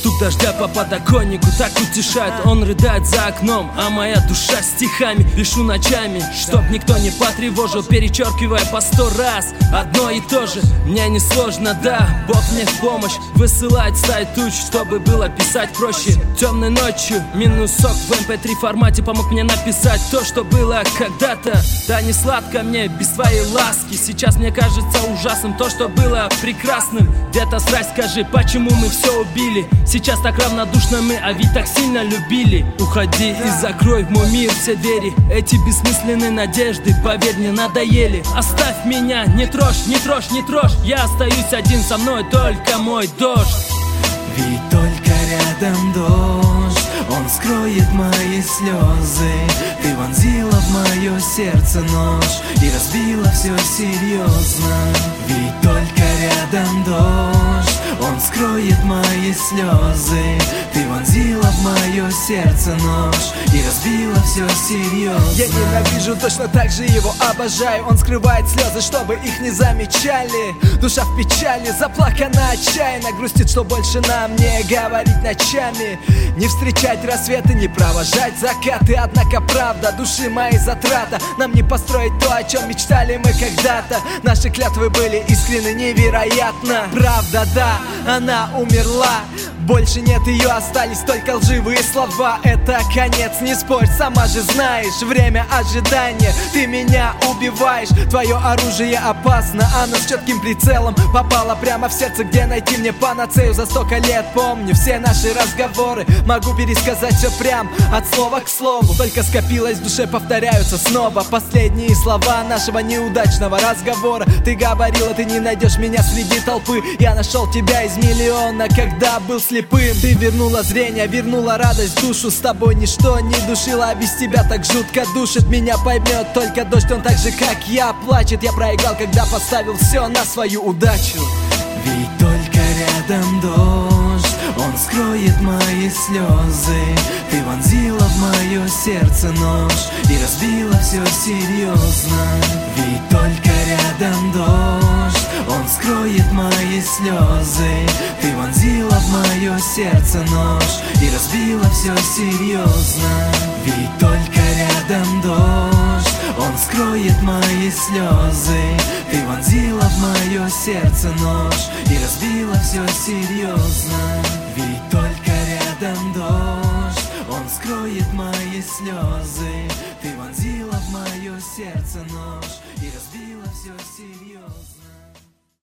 Стук дождя по подоконнику так утешает. Он рыдает за окном, а моя душа стихами. Пишу ночами, чтоб никто не потревожил, перечеркивая по 100 раз одно и то же. Мне не сложно, да, Бог мне в помощь. Высылает стаи туч, чтобы было писать проще. Темной ночью минусок в MP3 формате помог мне написать то, что было когда-то. Да не сладко мне без твоей ласки. Сейчас мне кажется ужасным то, что было прекрасным. Где-то срать, скажи, почему мы все убили? Сейчас так равнодушно мы, а ведь так сильно любили. Уходи и закрой в мой мир все двери. Эти бессмысленные надежды, поверь мне, надоели. Оставь меня, не трожь, не трожь, не трожь. Я остаюсь один, со мной только мой дождь. Ведь только рядом дождь, он скроет мои слезы. Ты вонзила в мое сердце нож и разбила все серьезно. Ведь только рядом дождь, он скроет мои слезы. Ты вонзила в мое сердце нож и разбила все серьезно. Я ненавижу, точно так же его обожаю. Он скрывает слезы, чтобы их не замечали. Душа в печали, заплакана отчаянно. Грустит, что больше нам не говорить ночами. Не встречать рассветы, не провожать закаты. Однако правда, души моей затрата. Нам не построить то, о чем мечтали мы когда-то. Наши клятвы были искренны невероятно. Правда, да, она умерла. Больше нет ее, остались только лживые слова. Это конец, не спорь, сама же знаешь. Время ожидания, ты меня убиваешь. Твое оружие опасно, оно с четким прицелом попало прямо в сердце, где найти мне панацею. За столько лет помню все наши разговоры. Могу пересказать все прям от слова к слову. Только скопилось в душе, повторяются снова последние слова нашего неудачного разговора. Ты говорила, ты не найдешь меня среди толпы. Я нашел тебя из миллиона, когда был слепым. Ты вернула зрение, вернула радость в душу. С тобой ничто не душило, а без тебя так жутко душит. Меня поймет только дождь, он так же, как я, плачет. Я проиграл, когда поставил все на свою удачу. Ведь только рядом дождь, он скроет мои слезы. Ты вонзила в мое сердце нож и разбила все серьезно. Ведь только рядом дождь, он скроет мои слезы. Ты вонзила в мое сердце нож и разбила все серьезно. Ведь только рядом дождь, он скроет мои слезы. Ты вонзила в мое сердце нож и разбила все серьезно. Ведь только рядом дождь, он скроет мои слезы. Ты вонзила в мое сердце нож и разбила все серьезно.